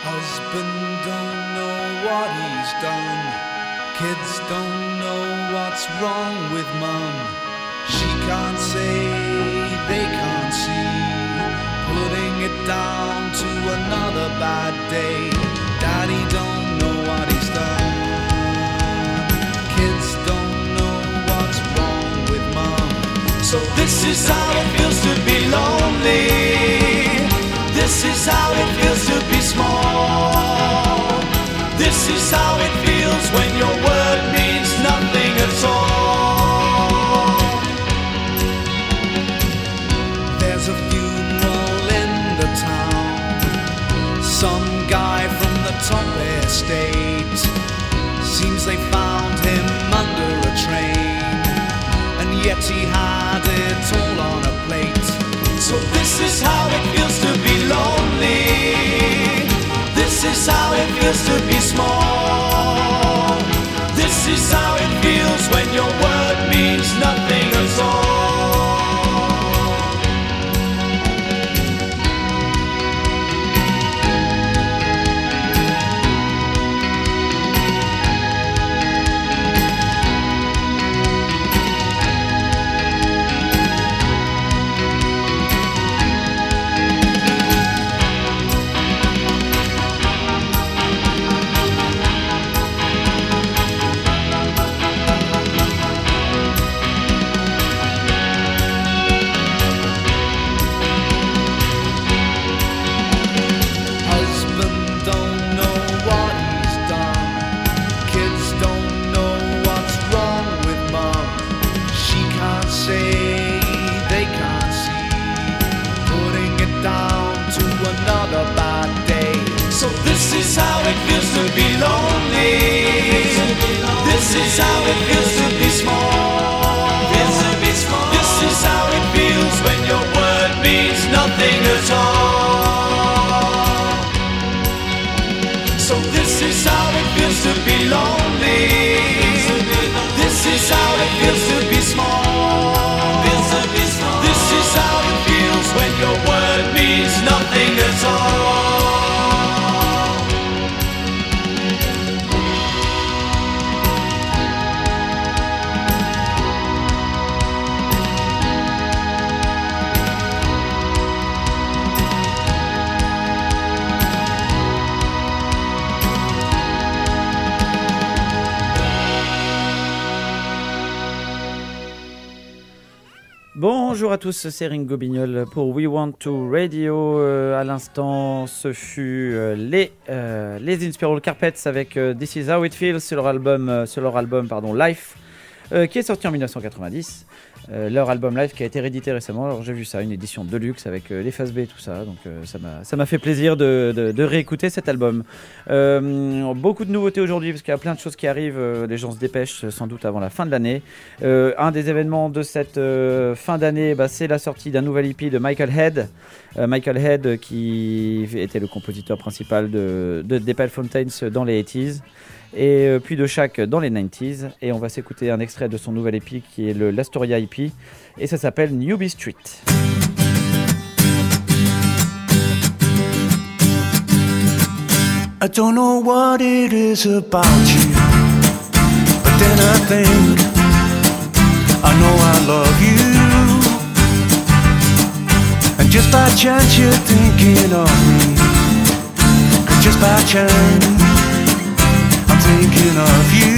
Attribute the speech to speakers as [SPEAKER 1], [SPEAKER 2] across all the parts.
[SPEAKER 1] Husband don't know what he's done. Kids don't know what's wrong with mum. She can't say, they can't see. Putting it down to another bad day. Daddy don't know what he's done. Kids don't know what's wrong with mum. So this is how it feels to be lonely. This is how it feels to be small. This is how it feels when your word means nothing at all. There's a funeral in the town. Some guy from the top estate. Seems they found him under a train, and yet he had it all on a plate. So this is how it feels to be lonely. This is how it feels to be small. This is how it feels when your word means nothing at all. This is how it feels to be lonely. This is how it feels to be small. This is how it feels when your word means nothing at all. So this is how it feels to be lonely. This is how it feels to be small. This is how it feels when your word means nothing at all.
[SPEAKER 2] Bonjour à tous, c'est Ringo Bignol pour We Want to Radio. À l'instant, ce fut les Inspiral Carpets avec This Is How It Feels sur leur album Life, qui est sorti en 1990. Leur album Live qui a été réédité récemment. Alors j'ai vu ça, une édition de luxe avec les phases B et tout ça, donc ça m'a fait plaisir de réécouter cet album. Beaucoup de nouveautés aujourd'hui parce qu'il y a plein de choses qui arrivent, les gens se dépêchent sans doute avant la fin de l'année. Un des événements de cette fin d'année, c'est la sortie d'un nouvel EP de Michael Head. Michael Head qui était le compositeur principal de The Pale Fountains dans les 80s. Et puis de Shaq dans les 90s, et on va s'écouter un extrait de son nouvel EP qui est le l'Astoria EP, et ça s'appelle Newbie Street.
[SPEAKER 3] I don't know what it is about you, but then I think I know I love you, and just by chance you're thinking of me, 'cause just by chance thinking of you,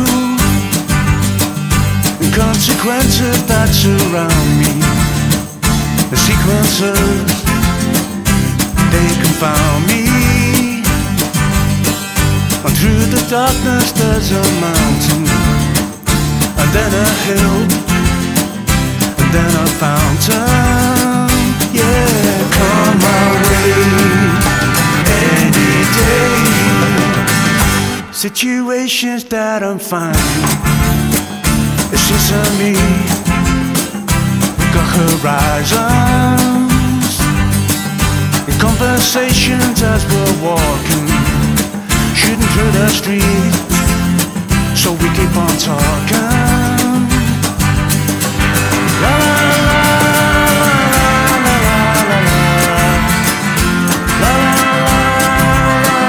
[SPEAKER 3] the consequences that surround me, the sequences, they confound me, and through the darkness there's a mountain, and then a hill, and then a fountain, yeah, come my way, any day. Situations that I'm finding, it's just me, got horizons, in conversations as we're walking, shooting through the street, so we keep on talking. La la la. La la la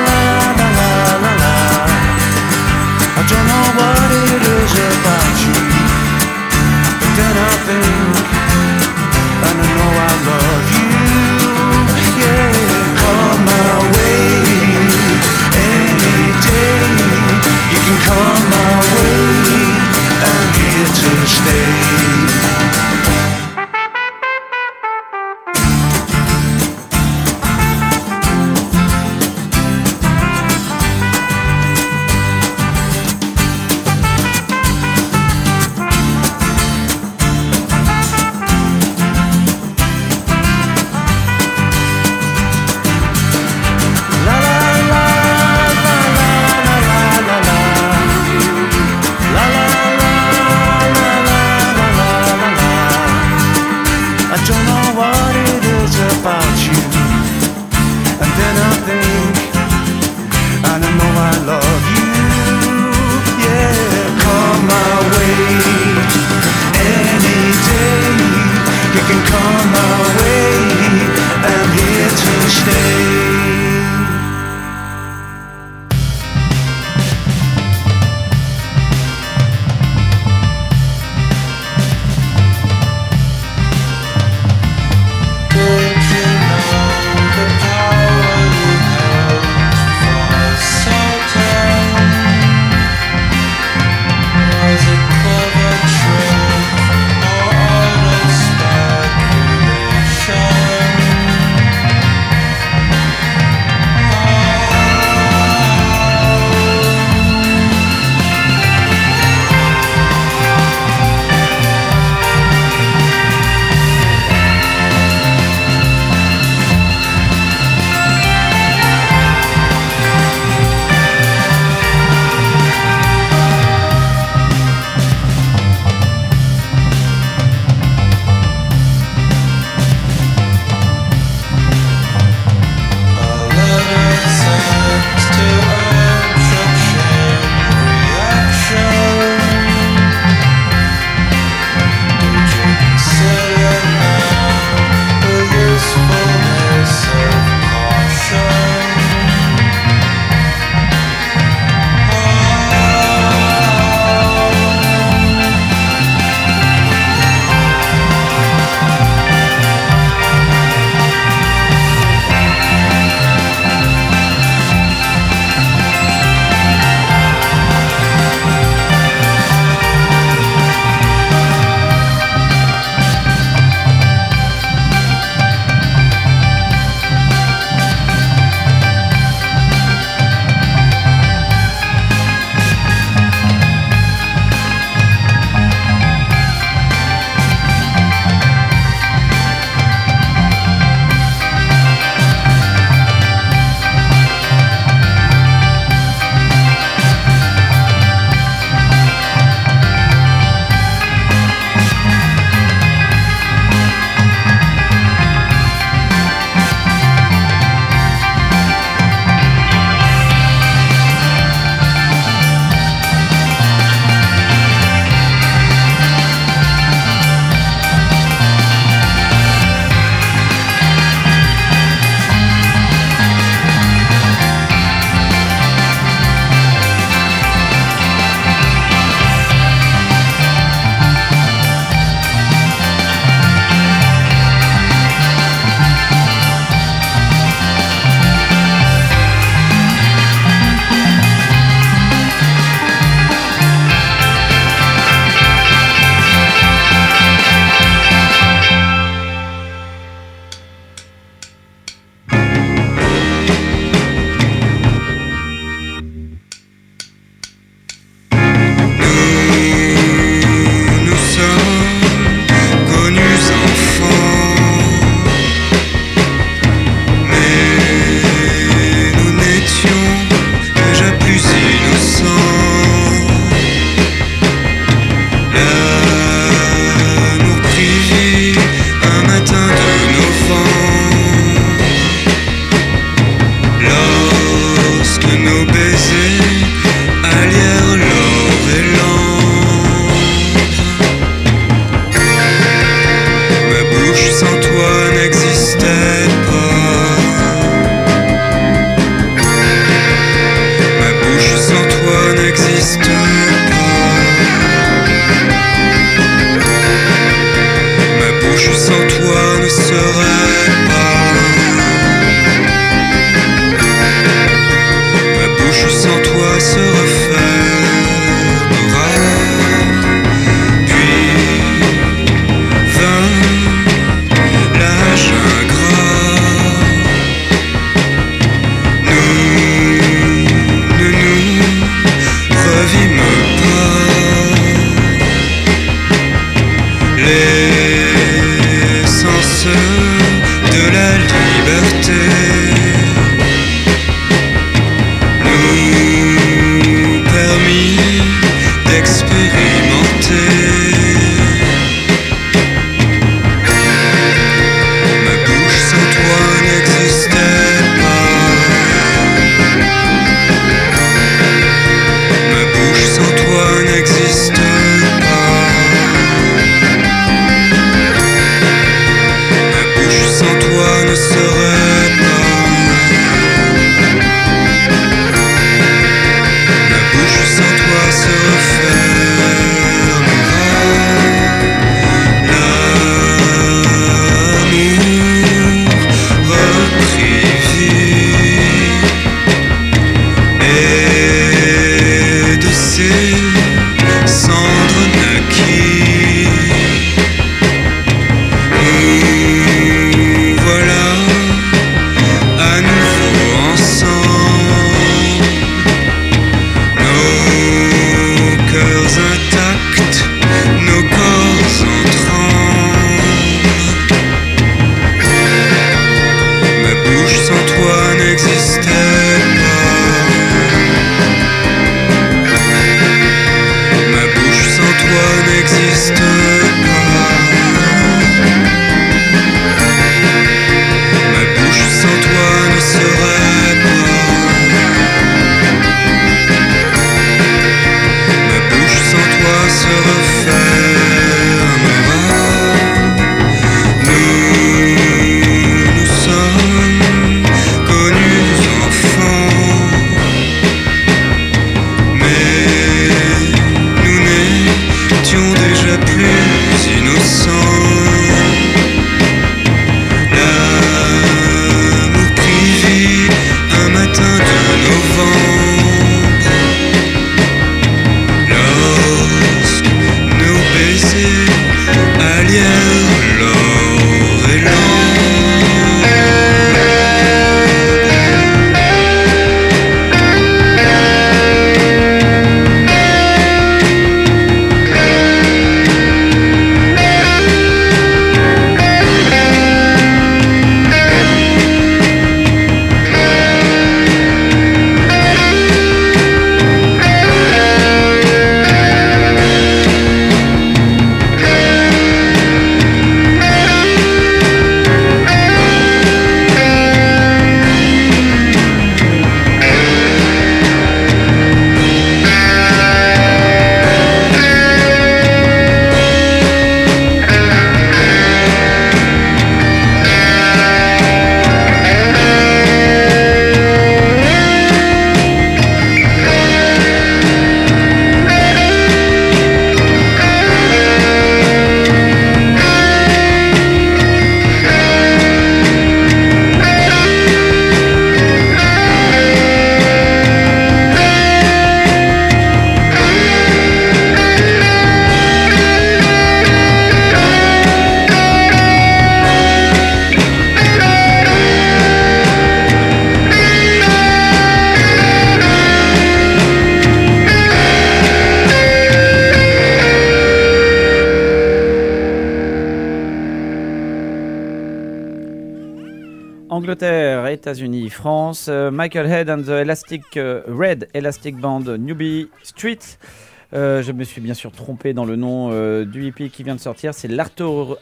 [SPEAKER 2] États-Unis, France, Michael Head and the Red Elastic Band Newbie Street. Je me suis bien sûr trompé dans le nom du EP qui vient de sortir. C'est l'Artorius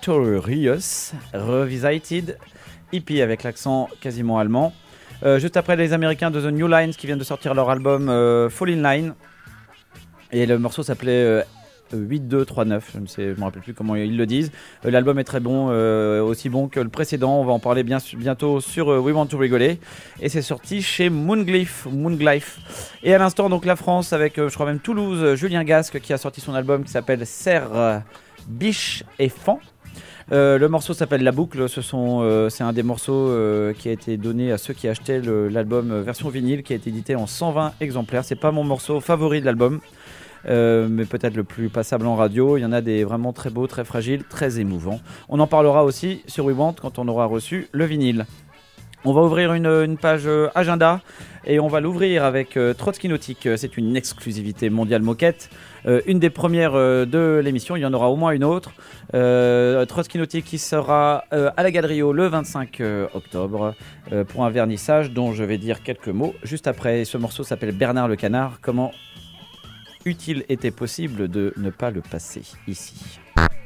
[SPEAKER 2] Revisited EP avec l'accent quasiment allemand. Juste après les Américains de The New Lines qui viennent de sortir leur album Fall in Line. Et le morceau s'appelait 8239, je me rappelle plus comment ils le disent. L'album est très bon, aussi bon que le précédent. On va en parler bientôt sur We Want to Rigoler. Et c'est sorti chez Moonglyph. Et à l'instant, donc la France avec, je crois même Toulouse, Julien Gasque qui a sorti son album qui s'appelle Serre, Biche et Fan. Le morceau s'appelle La Boucle. C'est un des morceaux qui a été donné à ceux qui achetaient l'album version vinyle qui a été édité en 120 exemplaires. C'est pas mon morceau favori de l'album. Mais peut-être le plus passable en radio. Il y en a des vraiment très beaux, très fragiles, très émouvants. On en parlera aussi sur We Want quand on aura reçu le vinyle. On va ouvrir une page agenda et on va l'ouvrir avec Trotsky Nautique. C'est une exclusivité mondiale moquette. Une des premières de l'émission, il y en aura au moins une autre. Trotsky Nautique qui sera à la Galerie le 25 octobre pour un vernissage dont je vais dire quelques mots juste après. Ce morceau s'appelle Bernard le Canard. Comment eût-il été possible de ne pas le passer ici ?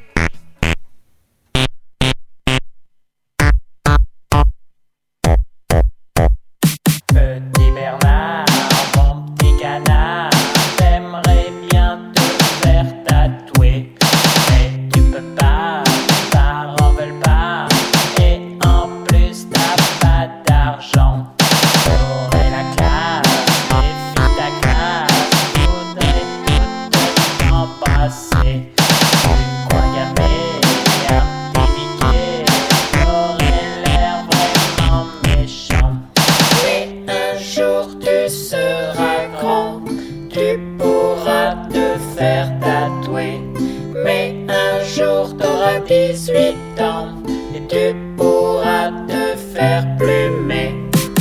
[SPEAKER 4] Petit Bernard, mon petit canard, j'aimerais bien te faire tatouer, mais tu peux pas, tes parents veulent pas, et en plus t'as pas d'argent. J'aurais la classe, et puis ta classe, voudrais toutes t'embrasser. Tu crois gaver un petit Mickey, j'aurais l'air vraiment méchant. Mais un jour tu seras grand, tu pourras te faire tatouer. Mais un jour t'auras 18 ans et tu pourras te faire plumer.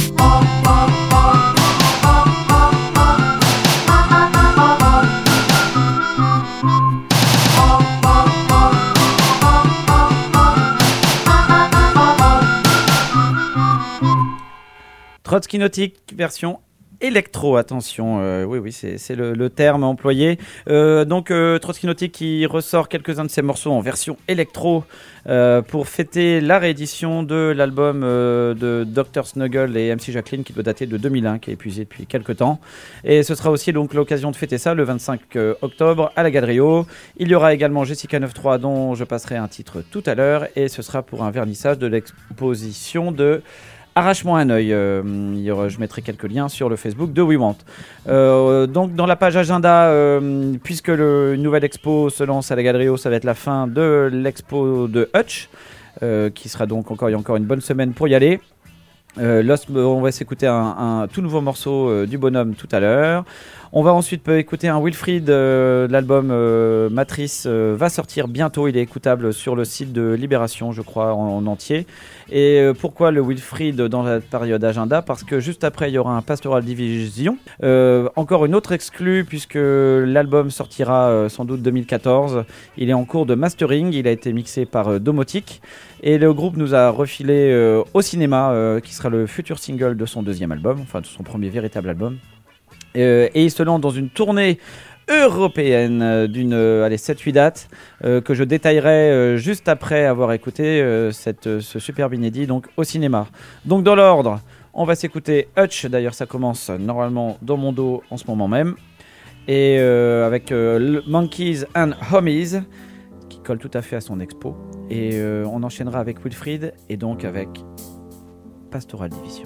[SPEAKER 2] Trotsky Nautique version électro, attention, oui, c'est le terme employé. Donc Trotsky Nautique qui ressort quelques-uns de ses morceaux en version électro pour fêter la réédition de l'album de Dr Snuggle et MC Jacqueline qui doit dater de 2001, qui est épuisé depuis quelques temps. Et ce sera aussi donc l'occasion de fêter ça le 25 octobre à la Galerie. Il y aura également Jessica 93 dont je passerai un titre tout à l'heure et ce sera pour un vernissage de l'exposition de Arrache-moi un œil, je mettrai quelques liens sur le Facebook de We Want. Donc dans la page agenda, puisque une nouvelle expo se lance à la Galerie, ça va être la fin de l'expo de Hutch, qui sera donc il y a encore une bonne semaine pour y aller. On va s'écouter un tout nouveau morceau du bonhomme tout à l'heure. On va ensuite écouter un Wilfried, l'album Matrice va sortir bientôt, il est écoutable sur le site de Libération je crois en entier. Et pourquoi le Wilfried dans la période agenda ? Parce que juste après il y aura un Pastoral Division, encore une autre exclue puisque l'album sortira sans doute 2014, il est en cours de mastering, il a été mixé par Domotique et le groupe nous a refilé Au cinéma qui sera le futur single de son deuxième album, enfin de son premier véritable album. Et il se lance dans une tournée européenne d'une 7-8 dates que je détaillerai juste après avoir écouté ce superbe inédit donc Au cinéma. Donc dans l'ordre, on va s'écouter Hutch, d'ailleurs ça commence normalement dans mon dos en ce moment même, et avec Monkeys and Homies qui colle tout à fait à son expo, et on enchaînera avec Wilfried et donc avec Pastoral Division.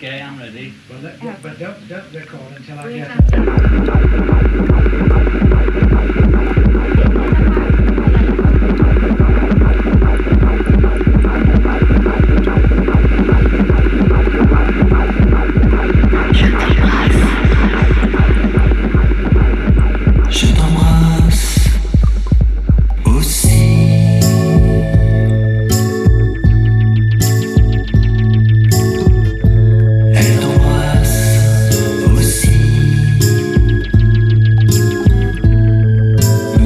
[SPEAKER 5] Okay, I'm ready.
[SPEAKER 6] But don't record until I
[SPEAKER 7] We
[SPEAKER 6] get
[SPEAKER 7] have
[SPEAKER 6] there.
[SPEAKER 3] Je t'embrasse aussi. Elle t'embrasse aussi.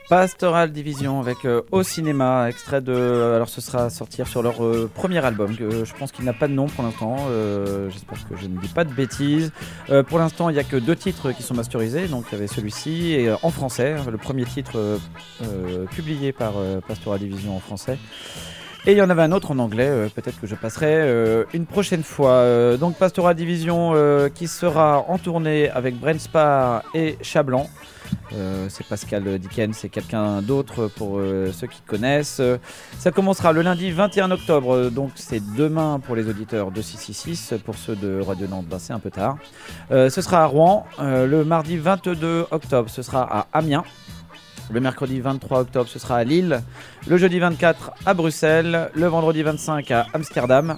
[SPEAKER 2] Pastoral Division avec Au cinéma, extrait de. Alors ce sera à sortir sur leur premier album. Je pense qu'il n'a pas de nom pour l'instant. J'espère que je ne dis pas de bêtises. Pour l'instant, il n'y a que 2 titres qui sont masterisés. Donc il y avait celui-ci et en français. Le premier titre publié par Pastoral Division en français. Et il y en avait un autre en anglais, peut-être que je passerai une prochaine fois. Donc Pastoral Division qui sera en tournée avec Brainspar et Chablan. C'est Pascal Dickens, c'est quelqu'un d'autre pour ceux qui connaissent. Ça commencera le lundi 21 octobre, donc c'est demain pour les auditeurs de 666. Pour ceux de Radio Nantes, c'est un peu tard. Ce sera à Rouen. Le mardi 22 octobre, ce sera à Amiens. Le mercredi 23 octobre, ce sera à Lille. Le jeudi 24 à Bruxelles. Le vendredi 25 à Amsterdam.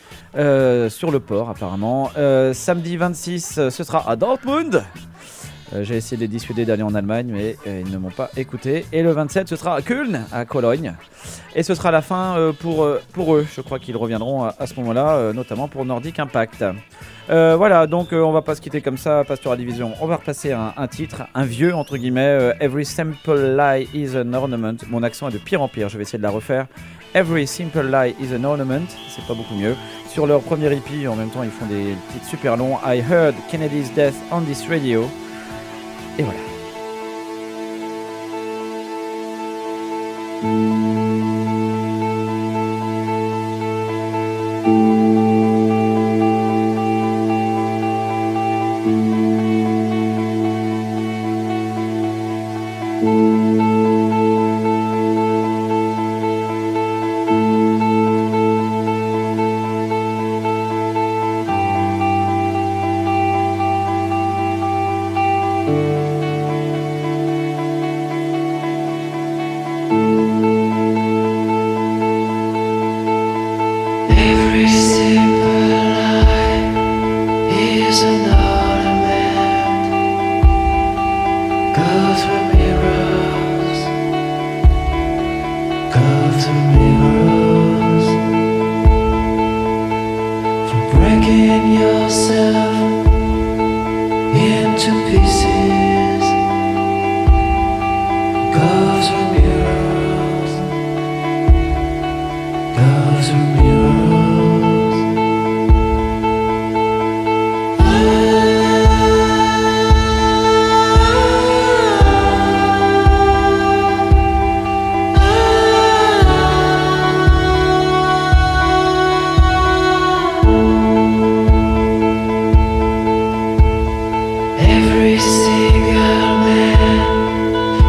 [SPEAKER 2] Sur le port apparemment. Samedi 26, ce sera à Dortmund. J'ai essayé de les dissuader d'aller en Allemagne, mais ils ne m'ont pas écouté. Et le 27, ce sera à Köln, à Cologne. Et ce sera la fin pour eux. Je crois qu'ils reviendront à ce moment-là, notamment pour Nordic Impact. Voilà, donc on va pas se quitter comme ça, Pastoral Division. On va repasser un titre, un vieux entre guillemets. Every simple lie is an ornament. Mon accent est de pire en pire, je vais essayer de la refaire. Every simple lie is an ornament. C'est pas beaucoup mieux. Sur leur premier EP, en même temps, ils font des titres super longs. I heard Kennedy's death on this radio. Et voilà.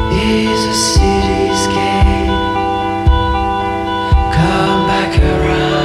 [SPEAKER 5] Come back around.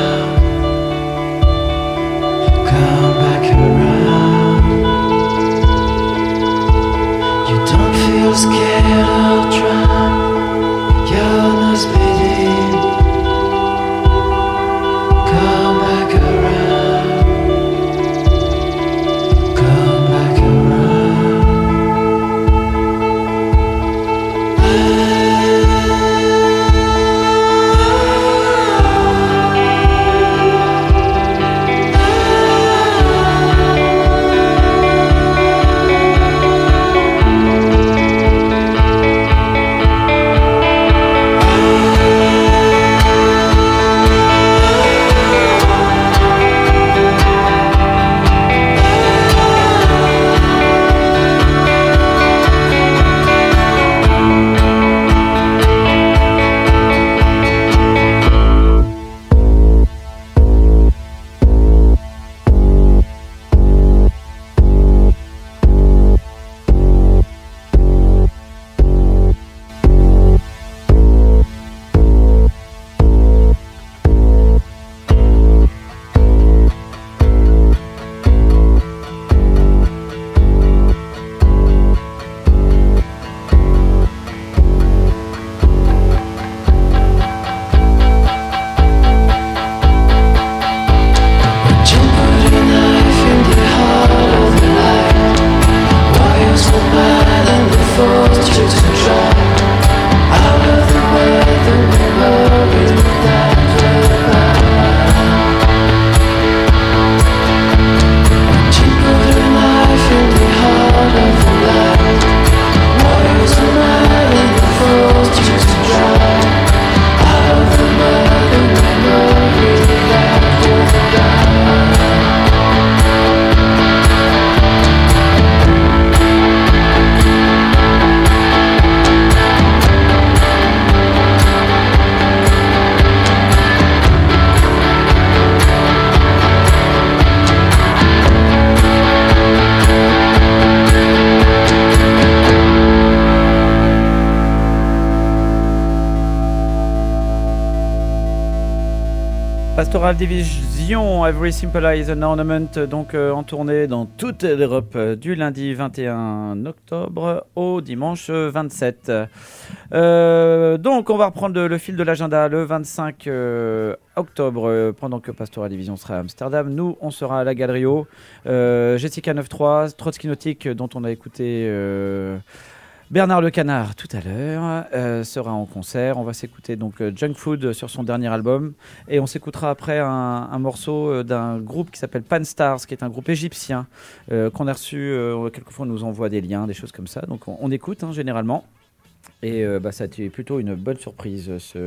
[SPEAKER 2] Pastoral Division, Every Simple Is an Ornament, donc en tournée dans toute l'Europe du lundi 21 octobre au dimanche 27. Donc on va reprendre le fil de l'agenda le 25 octobre, pendant que Pastoral Division sera à Amsterdam. Nous, on sera à la Galerie O. Jessica 93, Trotsky Nautique, dont on a écouté Bernard Le Canard tout à l'heure, sera en concert. On va s'écouter donc Junk Food sur son dernier album, et on s'écoutera après un morceau d'un groupe qui s'appelle Pan Stars, qui est un groupe égyptien qu'on a reçu. Quelquefois on nous envoie des liens, des choses comme ça, donc on écoute généralement, et ça a été plutôt une bonne surprise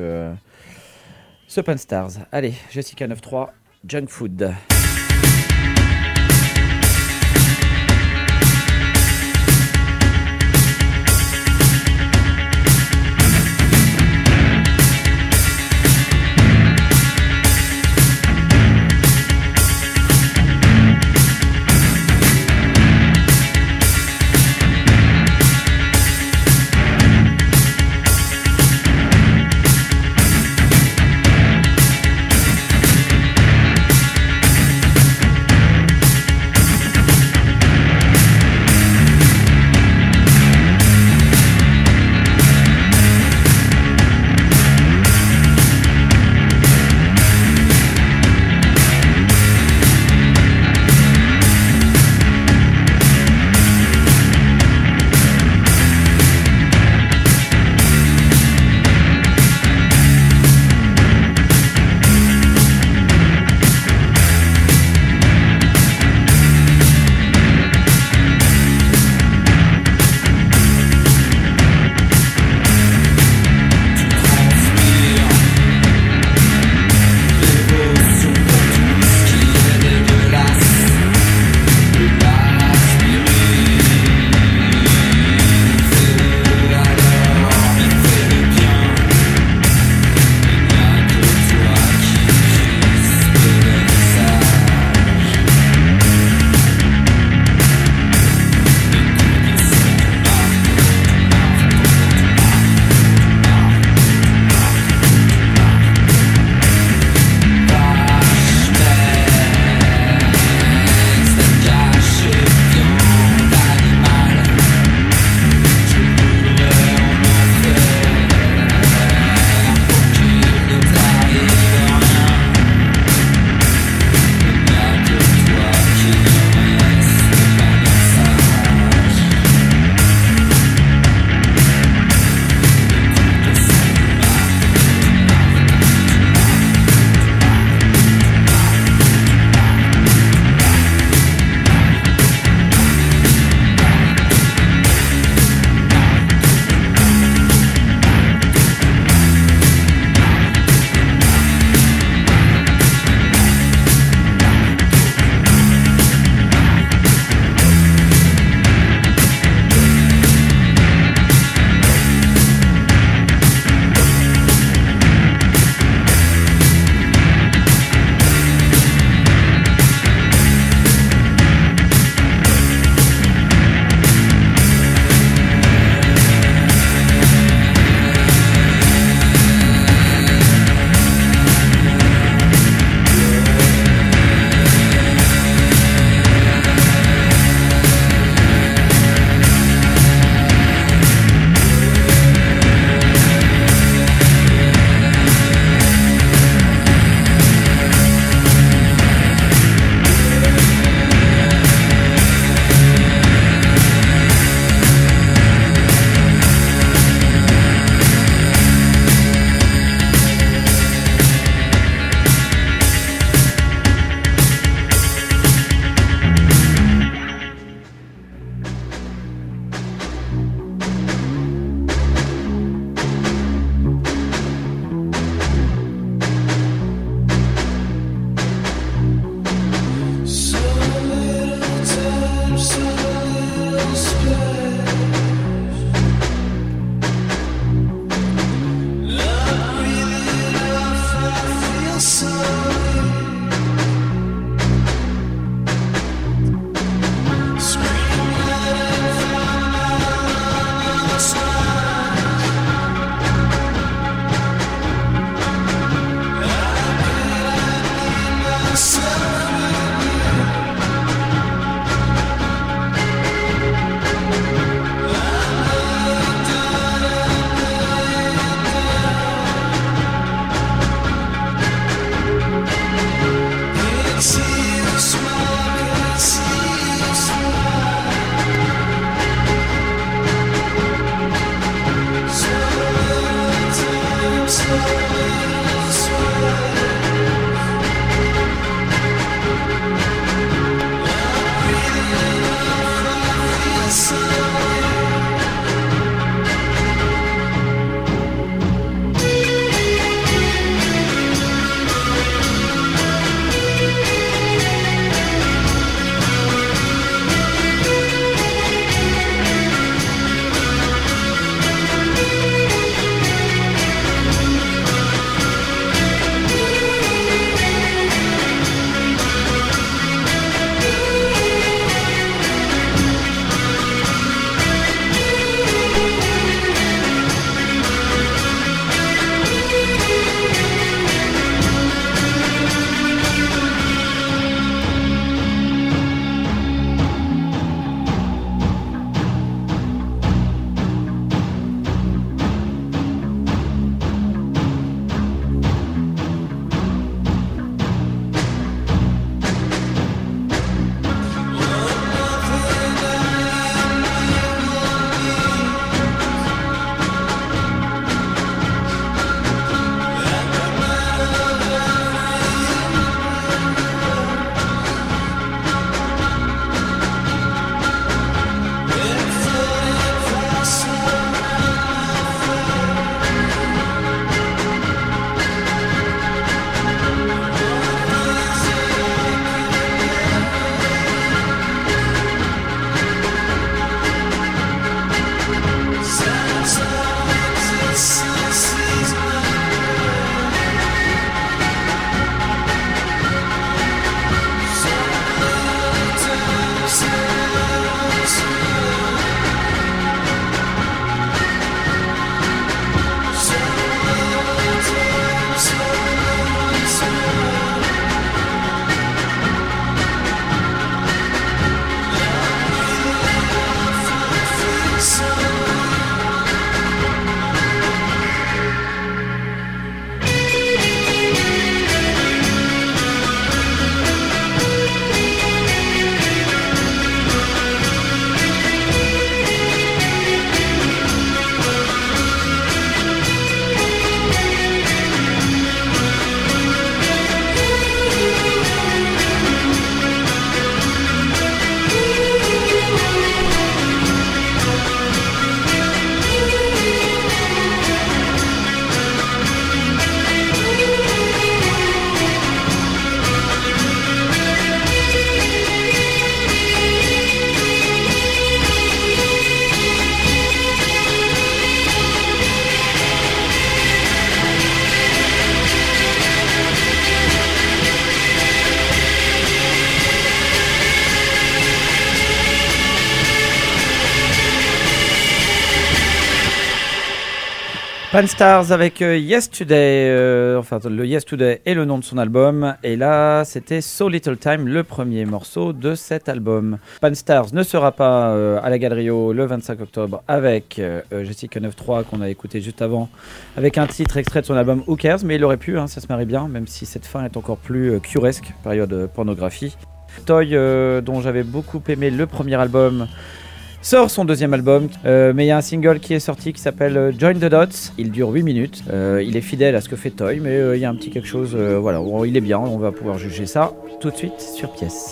[SPEAKER 2] ce Pan Stars. Allez, Jessica 93, Junk Food. Panstars avec Yesterday, enfin le Yesterday est le nom de son album, et là c'était So Little Time, le premier morceau de cet album. Panstars ne sera pas à la Galerie O le 25 octobre avec Jessica 9-3 qu'on a écouté juste avant, avec un titre extrait de son album Who Cares, mais il aurait pu, ça se marie bien, même si cette fin est encore plus curesque, période pornographie. Toy, dont j'avais beaucoup aimé le premier album, sort son deuxième album, mais il y a un single qui est sorti qui s'appelle Join the Dots. Il dure 8 minutes, il est fidèle à ce que fait Toy, mais il y a un petit quelque chose, voilà, il est bien, on va pouvoir juger ça tout de suite sur pièce.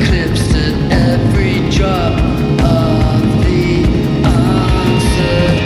[SPEAKER 5] eclipsed at every drop of the answer.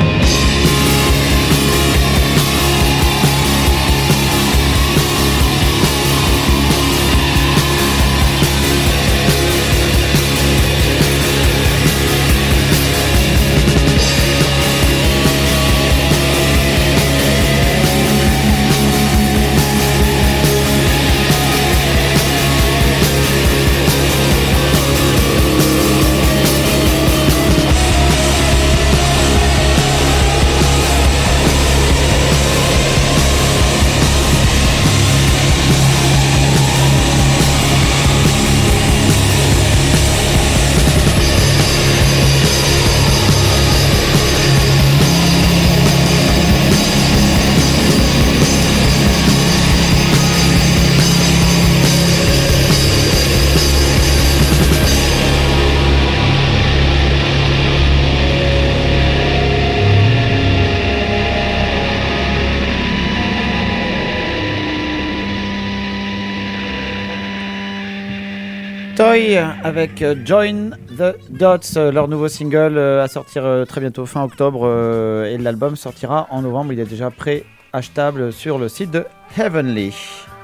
[SPEAKER 2] Toy avec Join the Dots, leur nouveau single à sortir très bientôt fin octobre et l'album sortira en novembre. Il est déjà pré-achetable sur le site de Heavenly.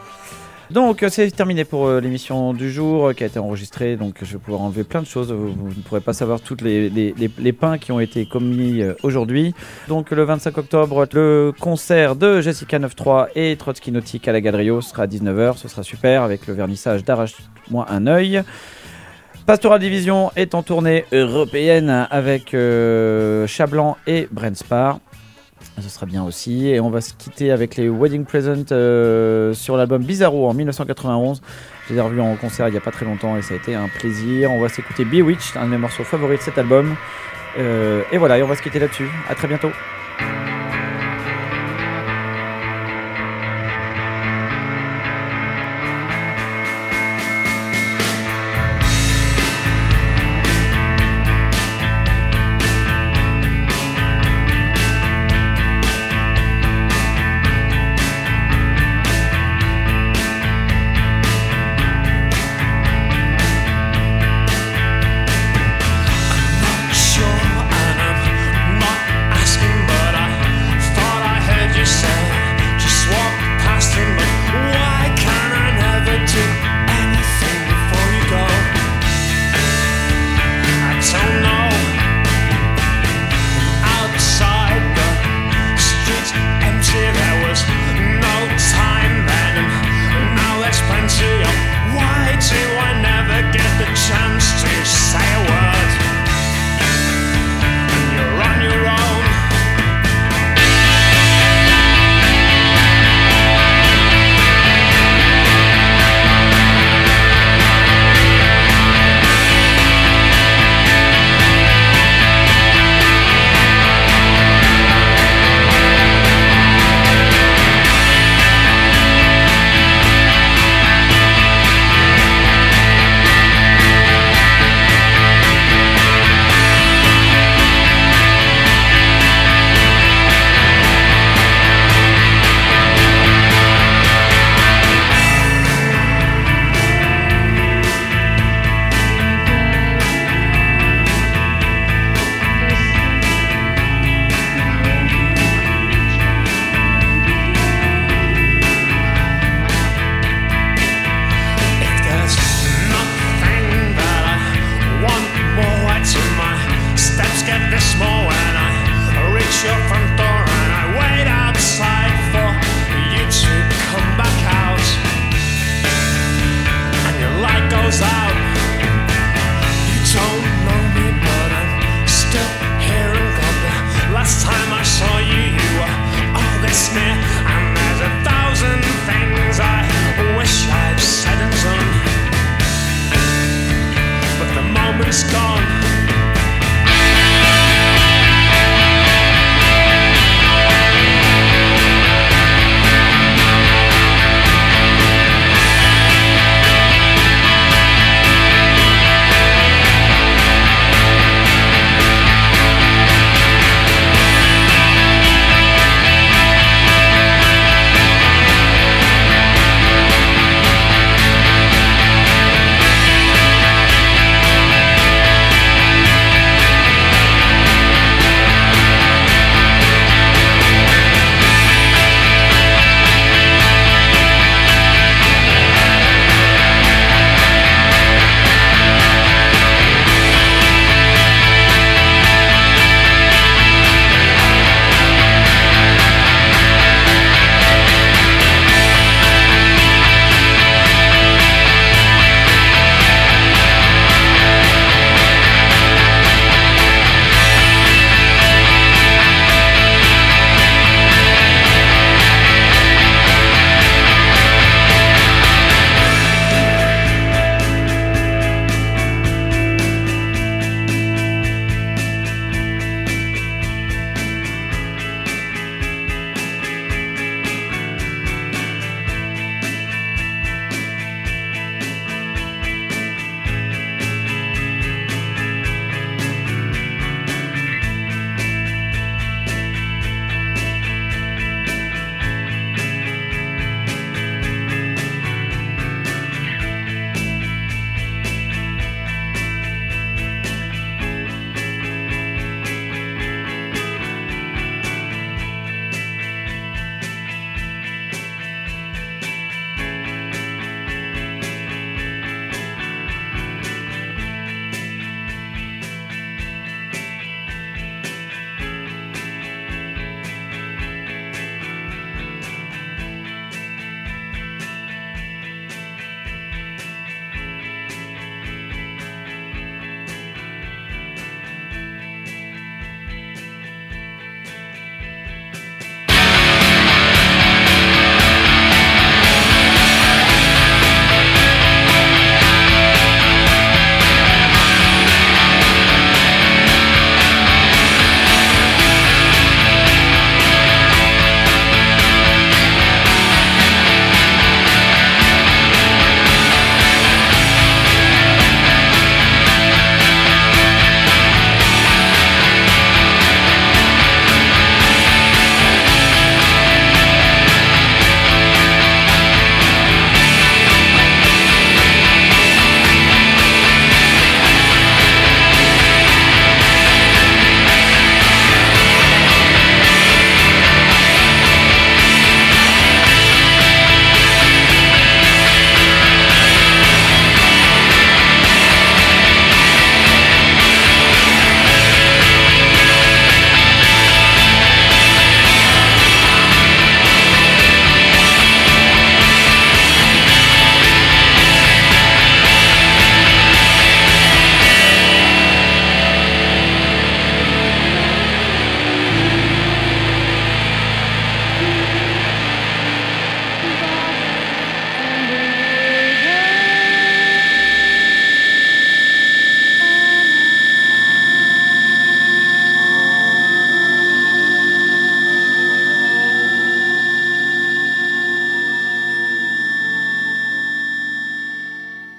[SPEAKER 2] Donc c'est terminé pour l'émission du jour qui a été enregistrée, donc je vais pouvoir enlever plein de choses, vous ne pourrez pas savoir toutes les pains qui ont été commis aujourd'hui. Donc le 25 octobre, le concert de Jessica 9-3 et Trotsky Nautique à la Galerie sera à 19h, ce sera super avec le vernissage d'Arrache-moi un œil. Pastoral Division est en tournée européenne avec Chablan et Brandspar. Ce sera bien aussi. Et on va se quitter avec les Wedding Present sur l'album Bizarro en 1991. Je les ai revus en concert il n'y a pas très longtemps et ça a été un plaisir. On va s'écouter Bewitched, un de mes morceaux favoris de cet album. Et voilà, et on va se quitter là-dessus. À très bientôt.
[SPEAKER 7] It's gone.